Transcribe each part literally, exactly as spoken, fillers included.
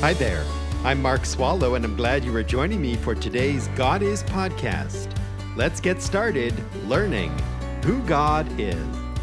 Hi there. I'm Mark Swallow, and I'm glad you are joining me for today's God Is podcast. Let's get started learning who God is.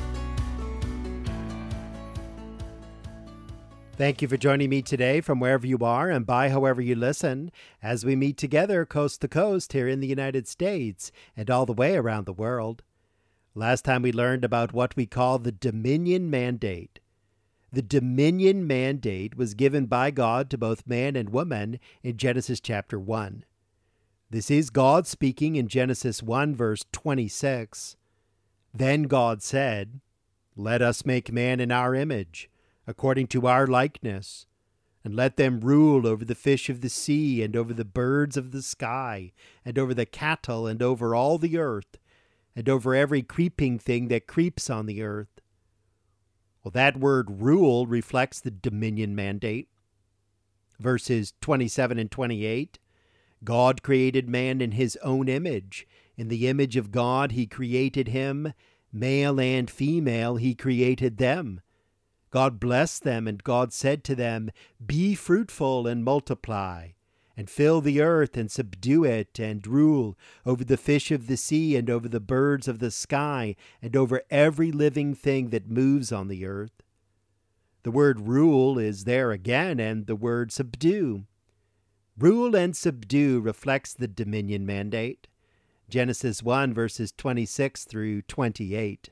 Thank you for joining me today from wherever you are and by however you listen as we meet together coast to coast here in the United States and all the way around the world. Last time we learned about what we call the Dominion Mandate. The Dominion Mandate was given by God to both man and woman in Genesis chapter one. This is God speaking in Genesis one verse twenty-six. Then God said, "Let us make man in our image, according to our likeness, and let them rule over the fish of the sea, and over the birds of the sky, and over the cattle, and over all the earth, and over every creeping thing that creeps on the earth." Well, that word rule reflects the dominion mandate. Verses twenty-seven and twenty-eight, God created man in his own image. In the image of God he created him. Male and female he created them. God blessed them, and God said to them, "Be fruitful and multiply, and fill the earth and subdue it, and rule over the fish of the sea, and over the birds of the sky, and over every living thing that moves on the earth." The word rule is there again, and the word subdue. Rule and subdue reflects the dominion mandate. Genesis one verses twenty-six through twenty-eight.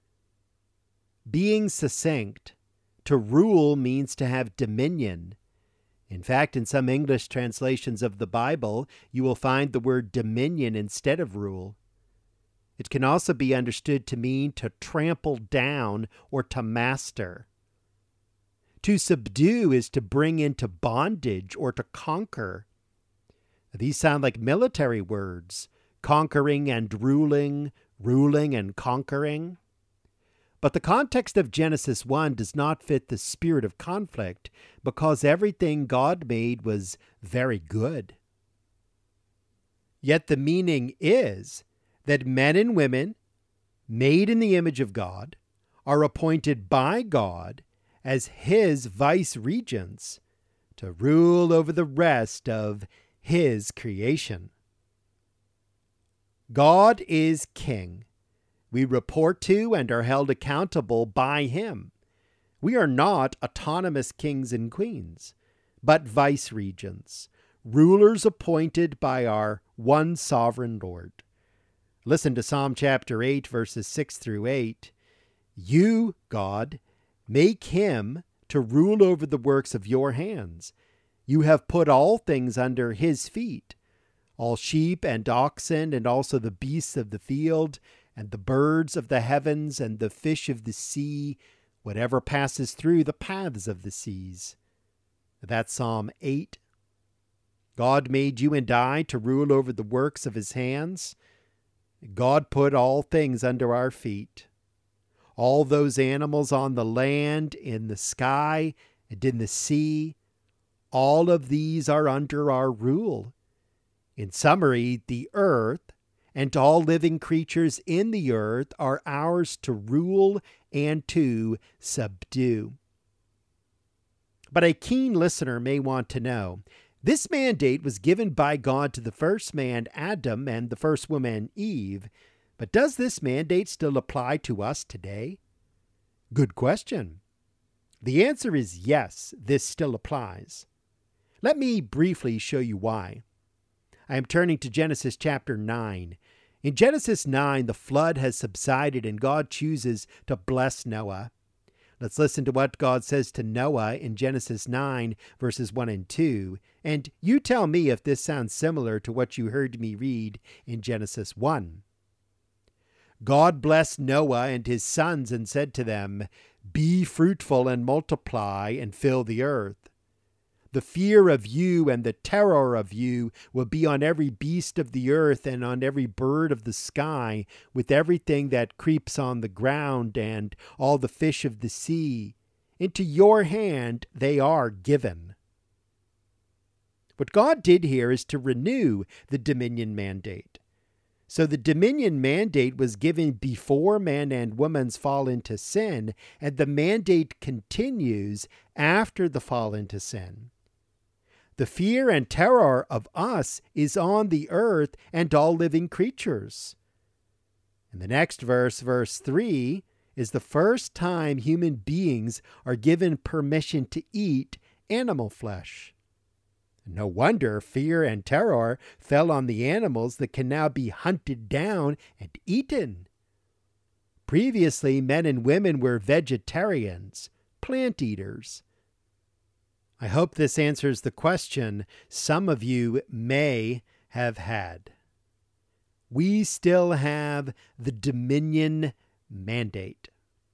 Being succinct, to rule means to have dominion. In fact, in some English translations of the Bible, you will find the word dominion instead of rule. It can also be understood to mean to trample down or to master. To subdue is to bring into bondage or to conquer. These sound like military words, conquering and ruling, ruling and conquering. But the context of Genesis one does not fit the spirit of conflict because everything God made was very good. Yet the meaning is that men and women, made in the image of God, are appointed by God as his vice-regents to rule over the rest of his creation. God is king. We report to and are held accountable by him. We are not autonomous kings and queens, but vice-regents, rulers appointed by our one sovereign Lord. Listen to Psalm chapter eight, verses six through eight. "You, God, make him to rule over the works of your hands. You have put all things under his feet, all sheep and oxen, and also the beasts of the field, and the birds of the heavens, and the fish of the sea, whatever passes through the paths of the seas." That's Psalm eight. God made you and I to rule over the works of his hands. God put all things under our feet. All those animals on the land, in the sky, and in the sea, all of these are under our rule. In summary, the earth and all living creatures in the earth are ours to rule and to subdue. But a keen listener may want to know, this mandate was given by God to the first man, Adam, and the first woman, Eve, but does this mandate still apply to us today? Good question. The answer is yes, this still applies. Let me briefly show you why. I am turning to Genesis chapter nine. In Genesis nine, the flood has subsided and God chooses to bless Noah. Let's listen to what God says to Noah in Genesis nine, verses one and two. And you tell me if this sounds similar to what you heard me read in Genesis one. God blessed Noah and his sons and said to them, "Be fruitful and multiply and fill the earth. The fear of you and the terror of you will be on every beast of the earth and on every bird of the sky, with everything that creeps on the ground and all the fish of the sea. Into your hand they are given." What God did here is to renew the dominion mandate. So the dominion mandate was given before man and woman's fall into sin, and the mandate continues after the fall into sin. The fear and terror of us is on the earth and all living creatures. And the next verse, verse three, is the first time human beings are given permission to eat animal flesh. No wonder fear and terror fell on the animals that can now be hunted down and eaten. Previously, men and women were vegetarians, plant eaters. I hope this answers the question some of you may have had. We still have the dominion mandate.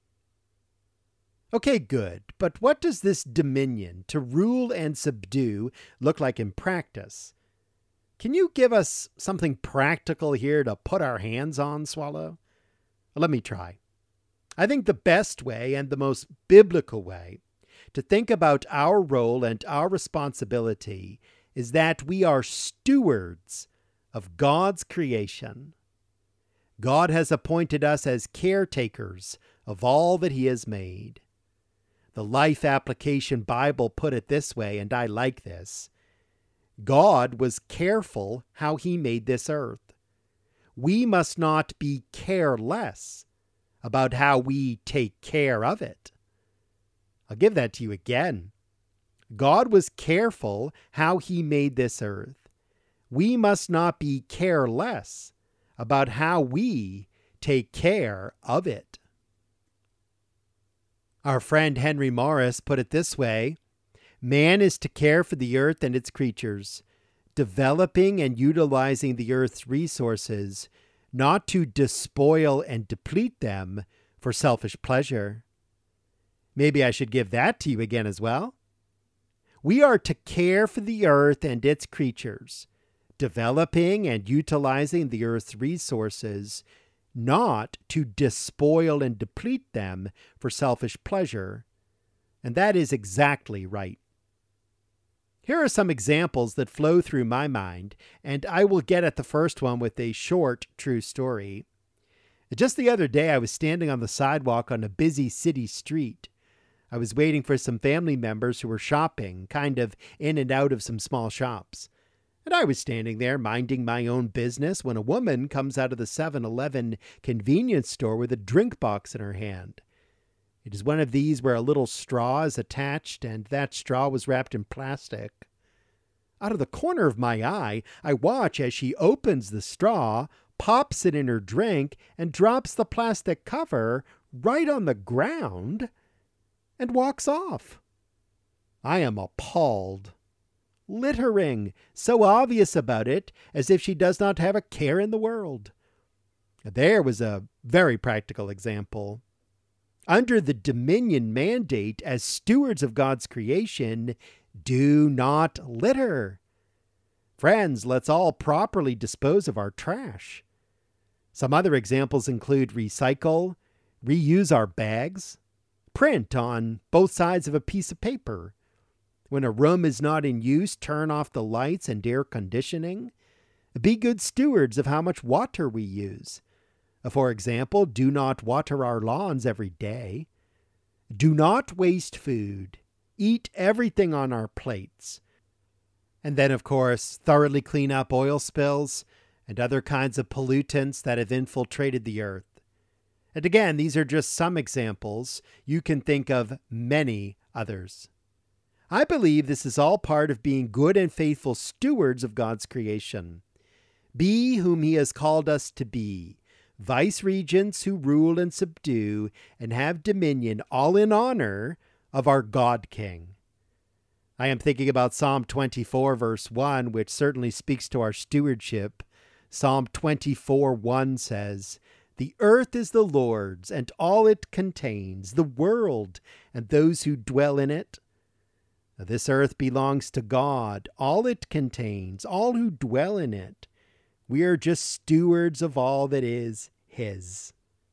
Okay, good. But what does this dominion, to rule and subdue, look like in practice? Can you give us something practical here to put our hands on, Swallow? Let me try. I think the best way and the most biblical way to think about our role and our responsibility is that we are stewards of God's creation. God has appointed us as caretakers of all that He has made. The Life Application Bible put it this way, and I like this. God was careful how He made this earth. We must not be careless about how we take care of it. I'll give that to you again. God was careful how He made this earth. We must not be careless about how we take care of it. Our friend Henry Morris put it this way: man is to care for the earth and its creatures, developing and utilizing the earth's resources, not to despoil and deplete them for selfish pleasure. Maybe I should give that to you again as well. We are to care for the earth and its creatures, developing and utilizing the earth's resources, not to despoil and deplete them for selfish pleasure. And that is exactly right. Here are some examples that flow through my mind, and I will get at the first one with a short, true story. Just the other day, I was standing on the sidewalk on a busy city street. I was waiting for some family members who were shopping, kind of in and out of some small shops. And I was standing there minding my own business when a woman comes out of the seven eleven convenience store with a drink box in her hand. It is one of these where a little straw is attached, and that straw was wrapped in plastic. Out of the corner of my eye, I watch as she opens the straw, pops it in her drink, and drops the plastic cover right on the ground and walks off. I am appalled. Littering, so obvious about it, as if she does not have a care in the world. There was a very practical example. Under the dominion mandate as stewards of God's creation, do not litter. Friends, let's all properly dispose of our trash. Some other examples include recycle, reuse our bags, print on both sides of a piece of paper. When a room is not in use, turn off the lights and air conditioning. Be good stewards of how much water we use. For example, do not water our lawns every day. Do not waste food. Eat everything on our plates. And then, of course, thoroughly clean up oil spills and other kinds of pollutants that have infiltrated the earth. And again, these are just some examples. You can think of many others. I believe this is all part of being good and faithful stewards of God's creation. Be whom He has called us to be, vice-regents who rule and subdue and have dominion, all in honor of our God King. I am thinking about Psalm twenty-four, verse one, which certainly speaks to our stewardship. Psalm twenty-four, one says, "The earth is the Lord's, and all it contains, the world, and those who dwell in it." This earth belongs to God, all it contains, all who dwell in it. We are just stewards of all that is His.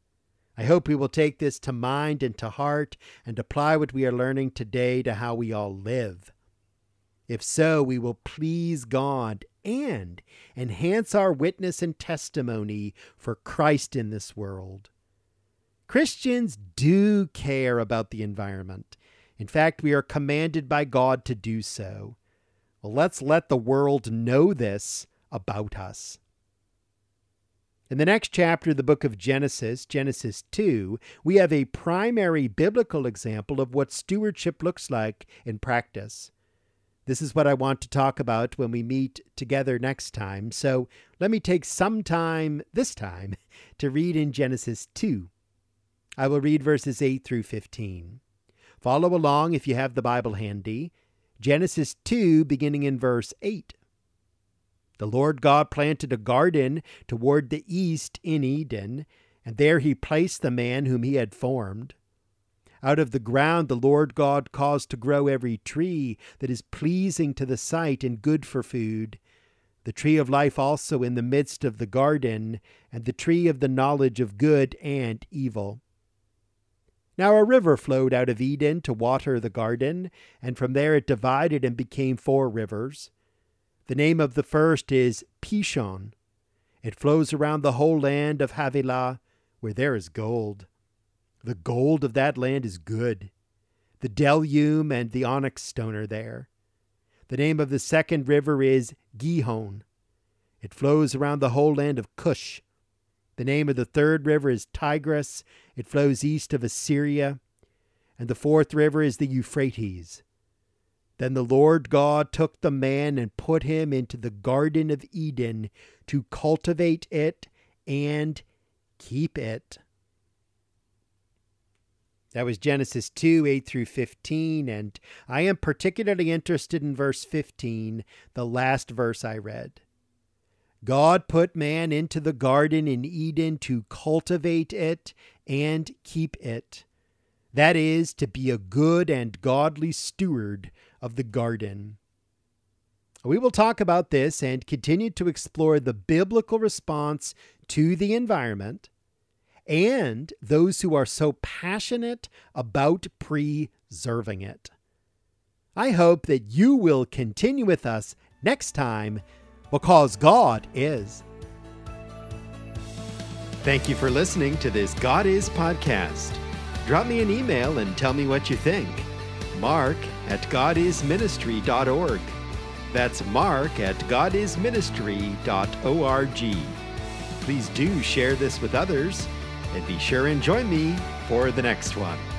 I hope we will take this to mind and to heart and apply what we are learning today to how we all live. If so, we will please God and enhance our witness and testimony for Christ in this world. Christians do care about the environment. In fact, we are commanded by God to do so. Well, let's let the world know this about us. In the next chapter of the book of Genesis, Genesis two, we have a primary biblical example of what stewardship looks like in practice. This is what I want to talk about when we meet together next time. So let me take some time this time to read in Genesis two. I will read verses eight through fifteen. Follow along if you have the Bible handy. Genesis two, beginning in verse eight. The Lord God planted a garden toward the east in Eden, and there he placed the man whom he had formed. Out of the ground the Lord God caused to grow every tree that is pleasing to the sight and good for food, the tree of life also in the midst of the garden, and the tree of the knowledge of good and evil. Now a river flowed out of Eden to water the garden, and from there it divided and became four rivers. The name of the first is Pishon. It flows around the whole land of Havilah, where there is gold. The gold of that land is good. The bdellium and the onyx stone are there. The name of the second river is Gihon. It flows around the whole land of Cush. The name of the third river is Tigris. It flows east of Assyria. And the fourth river is the Euphrates. Then the Lord God took the man and put him into the Garden of Eden to cultivate it and keep it. That was Genesis two, eight through fifteen, and I am particularly interested in verse fifteen, the last verse I read. God put man into the garden in Eden to cultivate it and keep it. That is, to be a good and godly steward of the garden. We will talk about this and continue to explore the biblical response to the environment and those who are so passionate about preserving it. I hope that you will continue with us next time, because God is. Thank you for listening to this God Is podcast. Drop me an email and tell me what you think. Mark at god is ministry dot org. That's Mark at god is ministry dot org. Please do share this with others, and be sure and join me for the next one.